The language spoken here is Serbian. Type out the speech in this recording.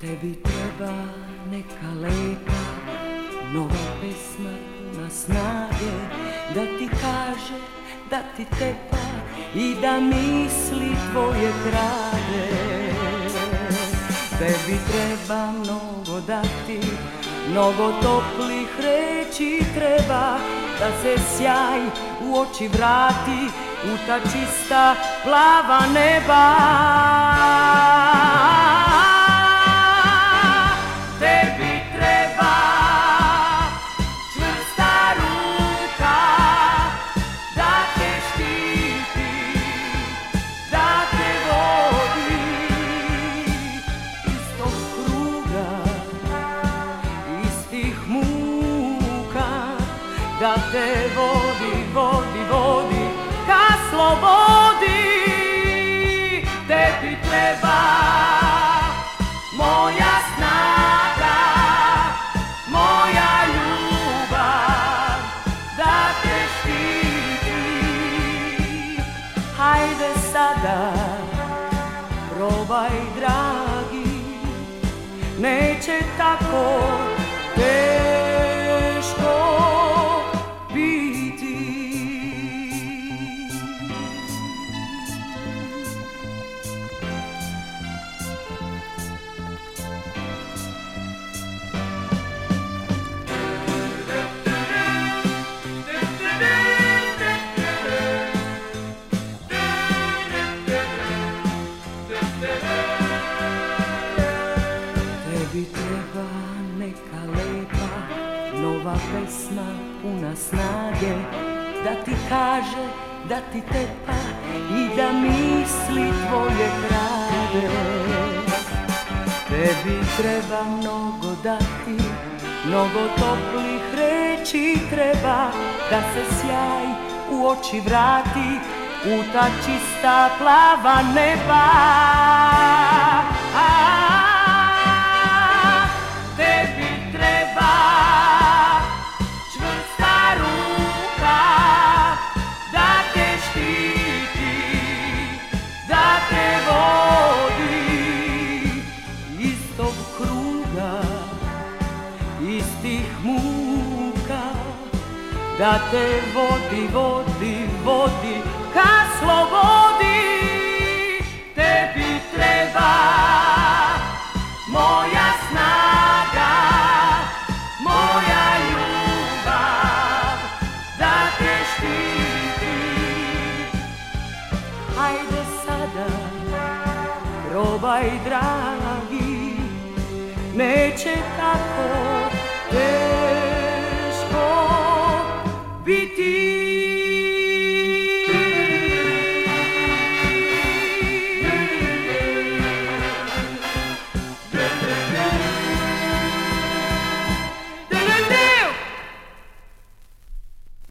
Tebi treba neka lepa, nova pesma puna snage, da ti kaže, da ti tepa i da misli tvoje krade. Tebi treba mnogo dati, mnogo toplih reči treba, da se sjaj u oči vrati, u ta čista plava neba. Da te vodi, vodi, vodi ka slobodi. Tebi treba moja snaga, moja ljubav, da te štiti. Hajde sada, probaj dragi, neće tako teško. Tebi treba neka lepa, nova pesma puna snage, da ti kaže, da ti tepa i da misli tvoje krade. Tebi treba mnogo dati, mnogo toplih reči treba, da se sjaj u oči vrati, u ta čista plava neba. Istih muka, da te vodi, vodi, vodi ka slobodi. Tebi treba moja snaga, moja ljubav, da te štiti. Hajde sada, probaj dragi, neće tako